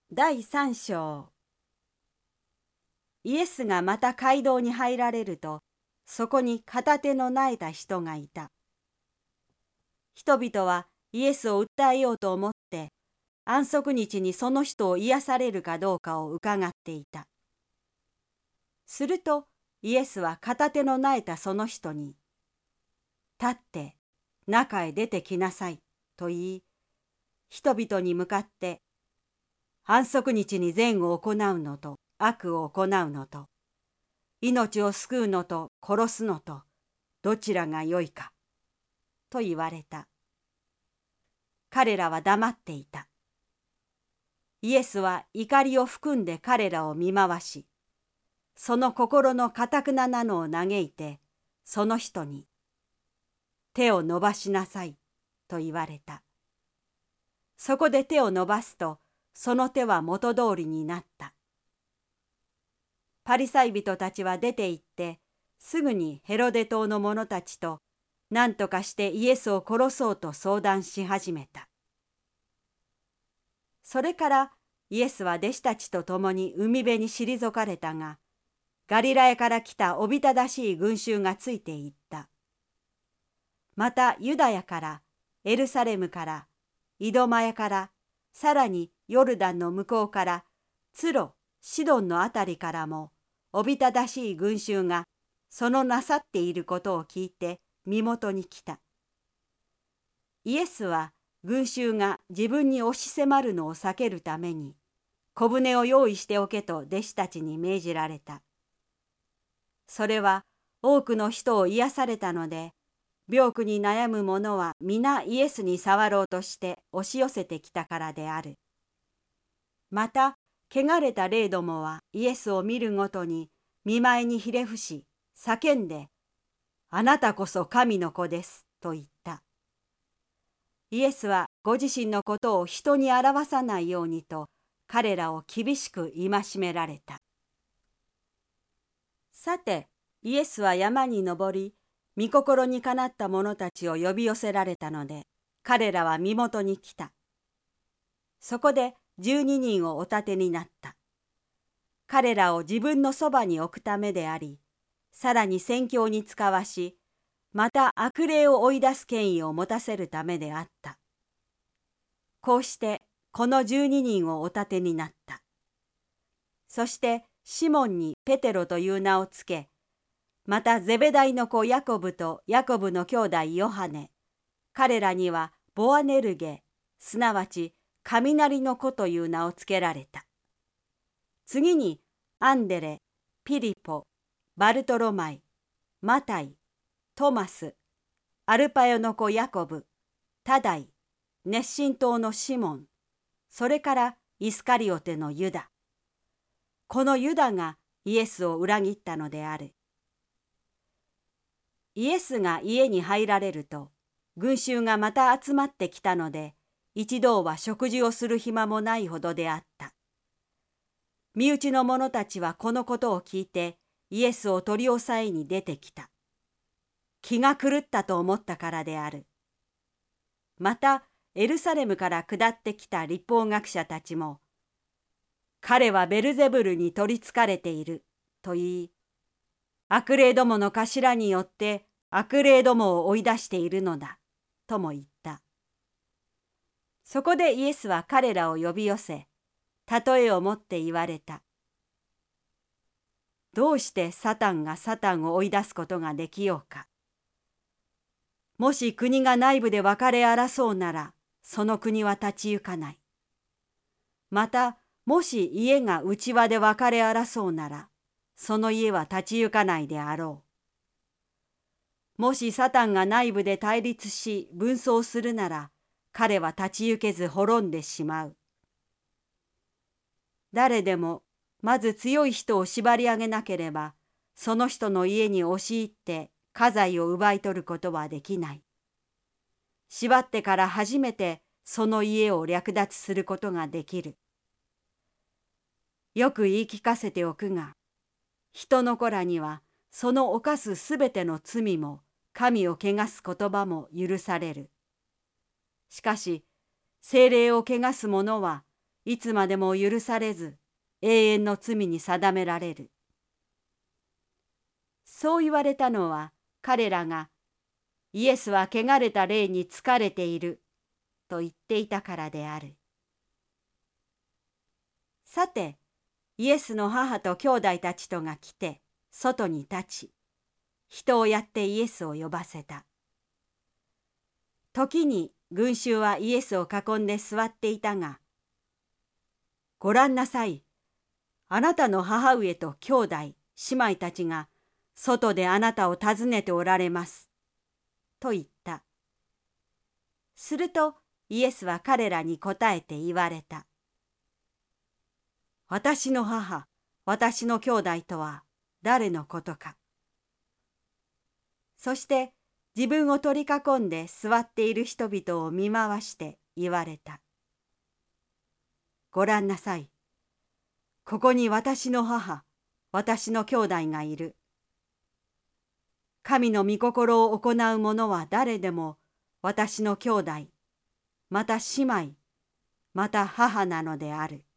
第三章。イエスがまた街道に入られると、そこに片手の苗えた人がいた。人々はイエスを訴えようと思って、安息日にその人を癒されるかどうかを伺っていた。するとイエスは片手の苗えたその人に、立って中へ出てきなさいと言い、人々に向かって、安息日に善を行うのと悪を行うのと、命を救うのと殺すのと、どちらがよいか、と言われた。彼らは黙っていた。イエスは怒りを含んで彼らを見回し、その心の堅くなのを嘆いて、その人に、手を伸ばしなさい、と言われた。そこで手を伸ばすと、その手は元通りになった。パリサイ人たちは出て行って、すぐにヘロデ島の者たちと何とかしてイエスを殺そうと相談し始めた。それからイエスは弟子たちと共に海辺に退かれたが、ガリラヤから来たおびただしい群衆がついていった。またユダヤから、エルサレムから、イドマヤから、さらにヨルダンの向こうから、ツロ、シドンのあたりからも、おびただしい群衆がそのなさっていることを聞いて身元に来た。イエスは群衆が自分に押し迫るのを避けるために小舟を用意しておけと弟子たちに命じられた。それは多くの人を癒されたので、病苦に悩む者は皆イエスに触ろうとして押し寄せてきたからである。また汚れた霊どもはイエスを見るごとに見舞いにひれ伏し叫んで、あなたこそ神の子ですと言った。イエスはご自身のことを人に表さないようにと彼らを厳しく戒められた。さてイエスは山に登り、御心にかなった者たちを呼び寄せられたので、彼らは身元に来た。そこで12人をお立てになった。彼らを自分のそばに置くためであり、さらに宣教に使わし、また悪霊を追い出す権威を持たせるためであった。こうしてこの12人をお立てになった。そしてシモンにペテロという名をつけ、またゼベダイの子ヤコブとヤコブの兄弟ヨハネ、彼らにはボアネルゲ、すなわち雷の子という名をつけられた。次にアンデレ、ピリポ、バルトロマイ、マタイ、トマス、アルパヨの子ヤコブ、タダイ、熱心党のシモン、それからイスカリオテのユダ。このユダがイエスを裏切ったのである。イエスが家に入られると、群衆がまた集まってきたので、一同は食事をする暇もないほどであった。身内の者たちはこのことを聞いて、イエスを取り押さえに出てきた。気が狂ったと思ったからである。また、エルサレムから下ってきた律法学者たちも、彼はベルゼブルに取りつかれていると言い、悪霊どもの頭によって悪霊どもを追い出しているのだとも言った。そこでイエスは彼らを呼び寄せ、例えをもって言われた。どうしてサタンがサタンを追い出すことができようか。もし国が内部で分かれ争うなら、その国は立ち行かない。また、もし家が内輪で分かれ争うなら、その家は立ち行かないであろう。もしサタンが内部で対立し分走するなら、彼は立ち行けず滅んでしまう。誰でもまず強い人を縛り上げなければ、その人の家に押し入って家財を奪い取ることはできない。縛ってから初めてその家を略奪することができる。よく言い聞かせておくが、人の子らにはその犯すすべての罪も神を汚す言葉も許される。しかし、聖霊を汚す者はいつまでも許されず、永遠の罪に定められる。そう言われたのは、彼らが、イエスは汚れた霊に疲れている、と言っていたからである。さて、イエスの母と兄弟たちとが来て、外に立ち、人をやってイエスを呼ばせた。時に群衆はイエスを囲んで座っていたが、ご覧なさい。あなたの母上と兄弟、姉妹たちが外であなたを訪ねておられます。と言った。するとイエスは彼らに答えて言われた。私の母、私の兄弟とは誰のことか。そして自分を取り囲んで座っている人々を見回して言われた。ご覧なさい。ここに私の母、私の兄弟がいる。神の御心を行う者は誰でも私の兄弟、また姉妹、また母なのである。